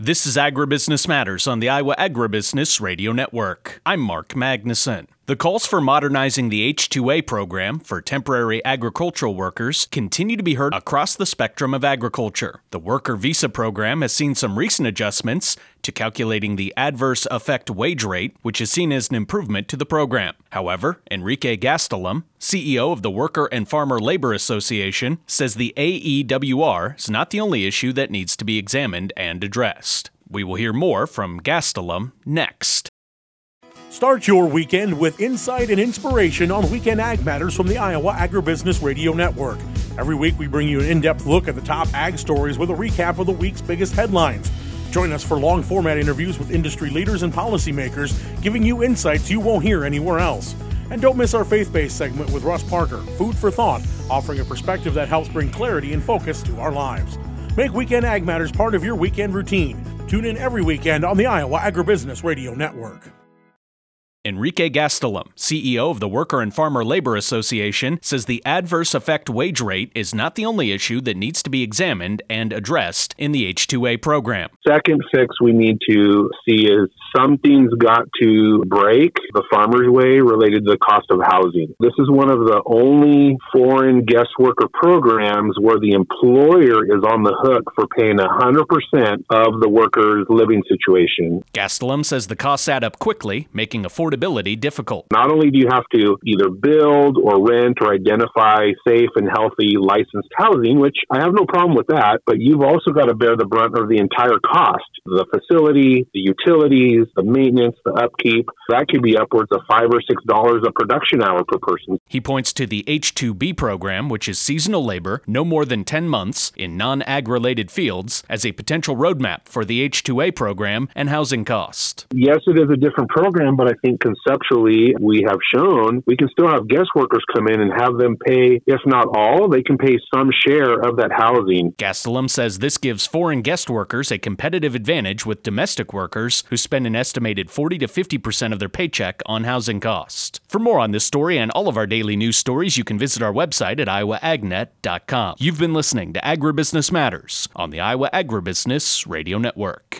This is Agribusiness Matters on the Iowa Agribusiness Radio Network. I'm Mark Magnuson. The calls for modernizing the H-2A program for temporary agricultural workers continue to be heard across the spectrum of agriculture. The worker visa program has seen some recent adjustments to calculating the adverse effect wage rate, which is seen as an improvement to the program. However, Enrique Gastelum, CEO of the Worker and Farmer Labor Association, says the AEWR is not the only issue that needs to be examined and addressed. We will hear more from Gastelum next. Start your weekend with insight and inspiration on Weekend Ag Matters from the Iowa Agribusiness Radio Network. Every week we bring you an in-depth look at the top ag stories with a recap of the week's biggest headlines. Join us for long-format interviews with industry leaders and policymakers, giving you insights you won't hear anywhere else. And don't miss our faith-based segment with Russ Parker, Food for Thought, offering a perspective that helps bring clarity and focus to our lives. Make Weekend Ag Matters part of your weekend routine. Tune in every weekend on the Iowa Agribusiness Radio Network. Enrique Gastelum, CEO of the Worker and Farmer Labor Association, says the adverse effect wage rate is not the only issue that needs to be examined and addressed in the H-2A program. Second fix we need to see is something's got to break the farmer's way related to the cost of housing. This is one of the only foreign guest worker programs where the employer is on the hook for paying 100% of the worker's living situation. Gastelum says the costs add up quickly, making affordability difficult. Not only do you have to either build or rent or identify safe and healthy licensed housing, which I have no problem with that, but you've also got to bear the brunt of the entire cost. The facility, the utilities, the maintenance, the upkeep, that could be upwards of $5 or $6 a production hour per person. He points to the H-2B program, which is seasonal labor, no more than 10 months in non-ag-related fields, as a potential roadmap for the H-2A program and housing cost. Yes, it is a different program, but I think conceptually we have shown we can still have guest workers come in and have them pay, if not all, they can pay some share of that housing. Gastelum says this gives foreign guest workers a competitive advantage with domestic workers who spend an estimated 40 to 50% of their paycheck on housing costs. For more on this story and all of our daily news stories, you can visit our website at iowaagnet.com. You've been listening to Agribusiness Matters on the Iowa Agribusiness Radio Network.